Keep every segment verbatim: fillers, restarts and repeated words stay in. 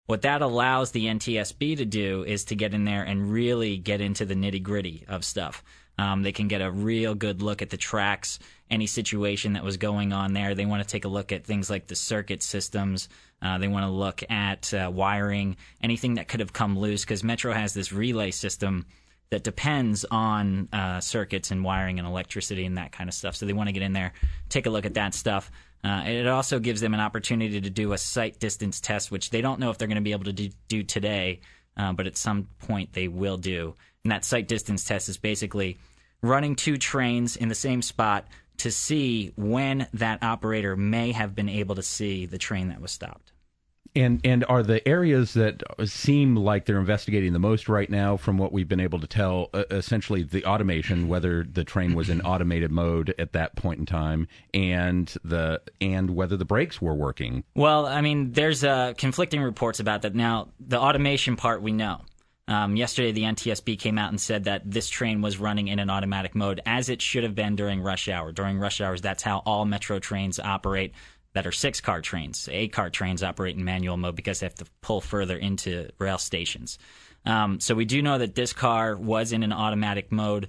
What that allows the N T S B to do is to get in there and really get into the nitty-gritty of stuff. Um, they can get a real good look at the tracks, any situation that was going on there. They want to take a look at things like the circuit systems. Uh, they want to look at uh, wiring, anything that could have come loose, because Metro has this relay system that depends on uh, circuits and wiring and electricity and that kind of stuff. So they want to get in there, take a look at that stuff. Uh, it also gives them an opportunity to do a sight distance test, which they don't know if they're going to be able to do, do today, uh, but at some point they will do. And that sight distance test is basically running two trains in the same spot to see when that operator may have been able to see the train that was stopped. And and are the areas that seem like they're investigating the most right now, from what we've been able to tell, uh, essentially the automation, whether the train was in automated mode at that point in time, and the and whether the brakes were working? Well, I mean, there's uh, conflicting reports about that. Now, the automation part we know. Um, yesterday, the N T S B came out and said that this train was running in an automatic mode, as it should have been during rush hour. During rush hours, that's how all Metro trains operate that are six-car trains. Eight-car trains operate in manual mode because they have to pull further into rail stations. Um, so we do know that this car was in an automatic mode.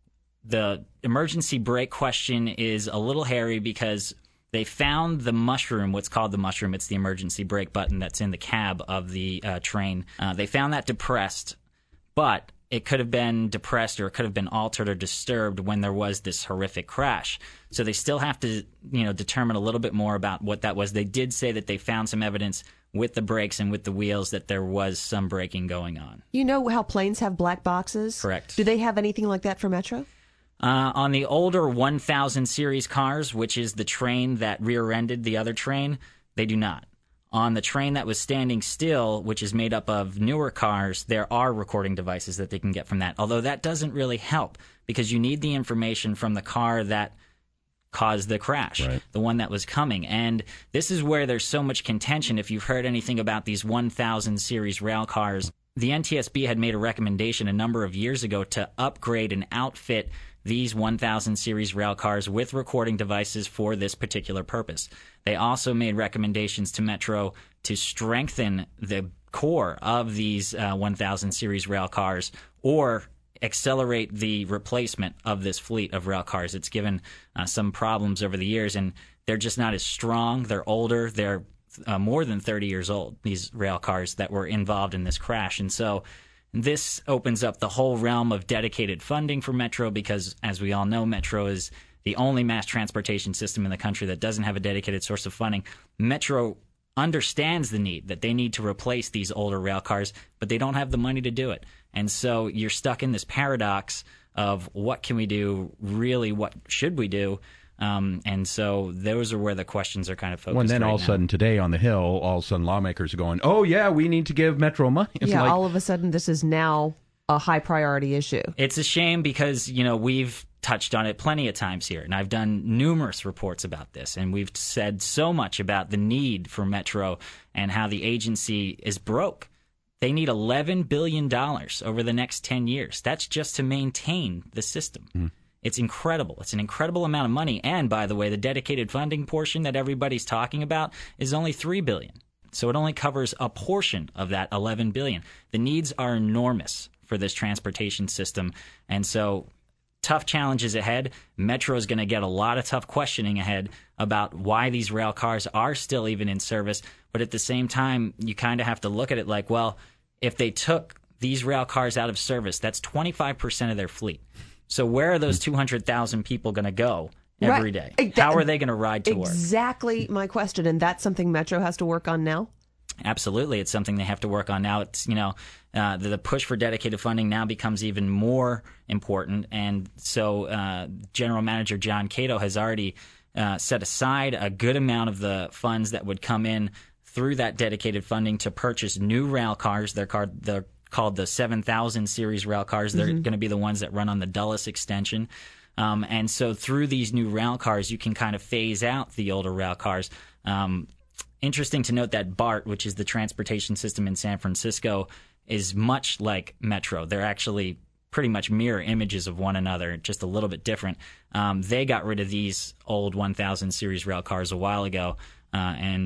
The emergency brake question is a little hairy because they found the mushroom, what's called the mushroom. It's the emergency brake button that's in the cab of the uh, train. Uh, they found that depressed, but it could have been depressed or it could have been altered or disturbed when there was this horrific crash. So they still have to, you know, determine a little bit more about what that was. They did say that they found some evidence with the brakes and with the wheels that there was some braking going on. You know how planes have black boxes? Correct. Do they have anything like that for Metro? Uh, on the older one thousand series cars, which is the train that rear-ended the other train, they do not. On the train that was standing still, which is made up of newer cars, there are recording devices that they can get from that. Although that doesn't really help because you need the information from the car that caused the crash, right, the one that was coming. And this is where there's so much contention. If you've heard anything about these one thousand series rail cars, the N T S B had made a recommendation a number of years ago to upgrade and outfit these one thousand series rail cars with recording devices for this particular purpose. They also made recommendations to Metro to strengthen the core of these uh, one thousand series rail cars or accelerate the replacement of this fleet of rail cars. It's given uh, some problems over the years, and they're just not as strong. They're older. They're uh, more than thirty years old, these rail cars that were involved in this crash. And so this opens up the whole realm of dedicated funding for Metro because, as we all know, Metro is the only mass transportation system in the country that doesn't have a dedicated source of funding. Metro understands the need that they need to replace these older rail cars, but they don't have the money to do it. And so you're stuck in this paradox of what can we do, really what should we do? Um, and so those are where the questions are kind of focused. Well, and then right all of a now. sudden today on the Hill, all of a sudden lawmakers are going, oh, yeah, we need to give Metro money. It's yeah, like, all of a sudden this is now a high priority issue. It's a shame because, you know, we've touched on it plenty of times here, and I've done numerous reports about this, and we've said so much about the need for Metro and how the agency is broke. They need eleven billion dollars over the next ten years. That's just to maintain the system. Mm. It's incredible. It's an incredible amount of money. And, by the way, the dedicated funding portion that everybody's talking about is only three billion dollars. So it only covers a portion of that eleven billion dollars. The needs are enormous for this transportation system. And so tough challenges ahead. Metro is going to get a lot of tough questioning ahead about why these rail cars are still even in service. But at the same time, you kind of have to look at it like, well, if they took these rail cars out of service, that's twenty-five percent of their fleet. So where are those two hundred thousand people going to go every day? Right. How are they going to ride to work? Exactly my question. And that's something Metro has to work on now? Absolutely. It's something they have to work on now. It's, you know, uh, the, the push for dedicated funding now becomes even more important. And so uh, General Manager John Cato has already uh, set aside a good amount of the funds that would come in through that dedicated funding to purchase new rail cars. They're called, they're called the seven thousand series rail cars. They're mm-hmm. going to be the ones that run on the Dulles extension. Um, and so through these new rail cars, you can kind of phase out the older rail cars. Um, Interesting to note that BART, which is the transportation system in San Francisco, is much like Metro. They're actually pretty much mirror images of one another, just a little bit different. Um, they got rid of these old one thousand series rail cars a while ago, uh, and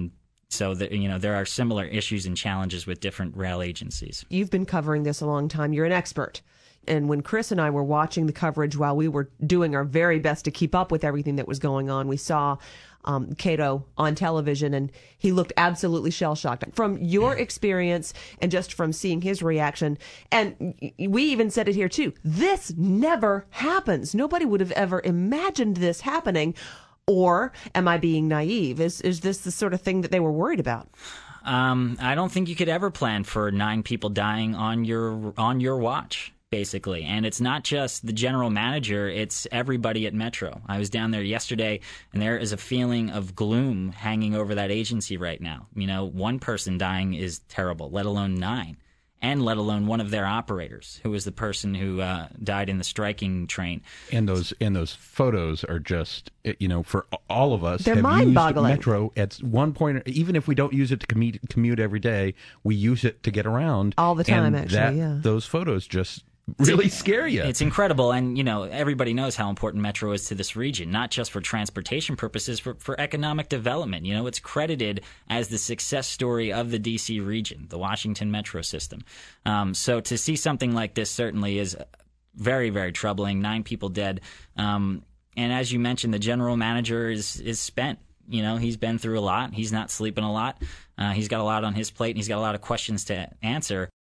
So that, you know, there are similar issues and challenges with different rail agencies. You've been covering this a long time. You're an expert. And when Chris and I were watching the coverage while we were doing our very best to keep up with everything that was going on, we saw um, Cato on television, and he looked absolutely shell-shocked. From your experience and just from seeing his reaction, and we even said it here too, this never happens. Nobody would have ever imagined this happening. Or am I being naive? Is is this the sort of thing that they were worried about? Um, I don't think you could ever plan for nine people dying on your on your watch, basically. And it's not just the general manager, it's everybody at Metro. I was down there yesterday, and there is a feeling of gloom hanging over that agency right now. You know, one person dying is terrible, let alone nine. And let alone one of their operators, who was the person who uh, died in the striking train. And those and those photos are just, you know, for all of us, they're have mind-boggling. used Metro at one point. Even if we don't use it to commute, commute every day, we use it to get around all the time. And actually, that, yeah. Those photos just really scare you. It's incredible, and you know, everybody knows how important Metro is to this region, not just for transportation purposes, for, for economic development. You know, it's credited as the success story of the D C region, the Washington Metro system. Um, so to see something like this certainly is very, very troubling. Nine people dead, um, and as you mentioned, the general manager is is spent. You know, he's been through a lot. He's not sleeping a lot. Uh, he's got a lot on his plate, and he's got a lot of questions to answer.